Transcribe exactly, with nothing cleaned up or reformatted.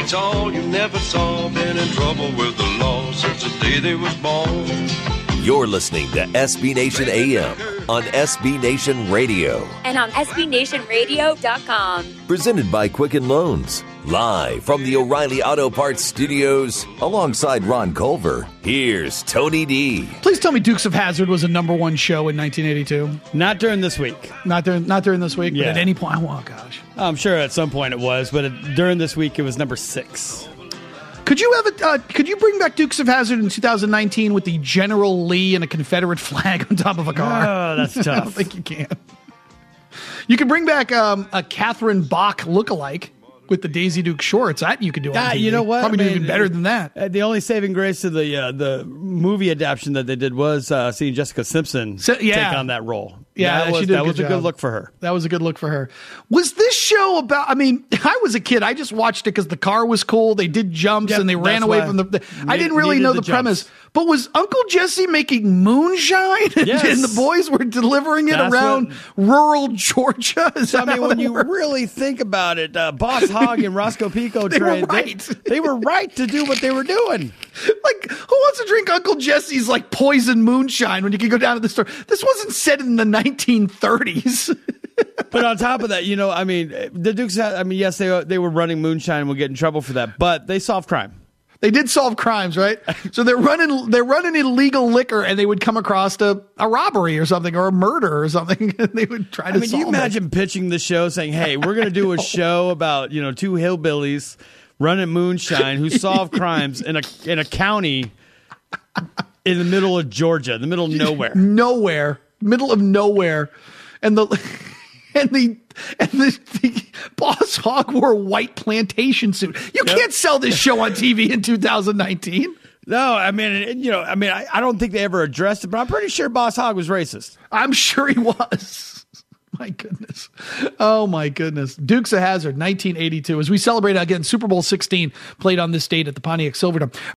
beats all. You never saw. Been in trouble with the law since the day they was born. You're listening to S B Nation A M on S B Nation Radio. And on S B Nation Radio dot com. Presented by Quicken Loans. Live from the O'Reilly Auto Parts Studios, alongside Ron Culver, here's Tony D. Please tell me Dukes of Hazzard was a number one show in nineteen eighty-two. Not during this week. Not during not during this week, Yeah. but at any point. Oh, gosh. I'm sure at some point it was, but it, during this week it was number six. Could you have a, uh, could you bring back Dukes of Hazzard in two thousand nineteen with the General Lee and a Confederate flag on top of a car? Oh, that's tough. I don't think you can. You could bring back um, a Catherine Bach lookalike with the Daisy Duke shorts. That you could do on Ah, T V. you know what? Probably I do mean, even better than that. Uh, the only saving grace to the uh, the movie adaptation that they did was uh, seeing Jessica Simpson So- yeah. take on that role. Yeah, that was, she did a that good was a job. good look for her. That was a good look for her. Was this show about, I mean, I was a kid. I just watched it because the car was cool. They did jumps Yep, and they ran that's away why from the. the I ne- didn't really needed know the the, premise. jumps. But was Uncle Jesse making moonshine? Yes. And the boys were delivering it That's around rural Georgia? Is So, I that mean, how when it you worked? really think about it, uh, Boss Hogg and Roscoe Pico They were trade, right. they, they were right to do what they were doing. Like, who wants to drink Uncle Jesse's like poison moonshine when you can go down to the store? This wasn't set in the nineteen thirties. But on top of that, you know, I mean, the Dukes, I mean, yes, they they were running moonshine and would get in trouble for that, but they solved crime. They did solve crimes, right? So they're running they're running illegal liquor, and they would come across a, a robbery or something, or a murder or something, and they would try to I mean, solve do you imagine pitching the show saying, hey, we're going to do a show about, you know, two hillbillies running moonshine who solve crimes in a in a county in the middle of Georgia, in the middle of nowhere. it. Nowhere, middle of nowhere, and the and the and the, the Boss Hogg wore a white plantation suit. You Yep. can't sell this show on T V in two thousand nineteen. No, I mean, it- you know, I mean, I, I don't think they ever addressed it, but I'm pretty sure Boss Hogg was racist. I'm sure he was. My goodness. Oh, my goodness. Dukes of Hazzard, nineteen eighty-two. As we celebrate again, Super Bowl sixteen played on this date at the Pontiac Silverdome.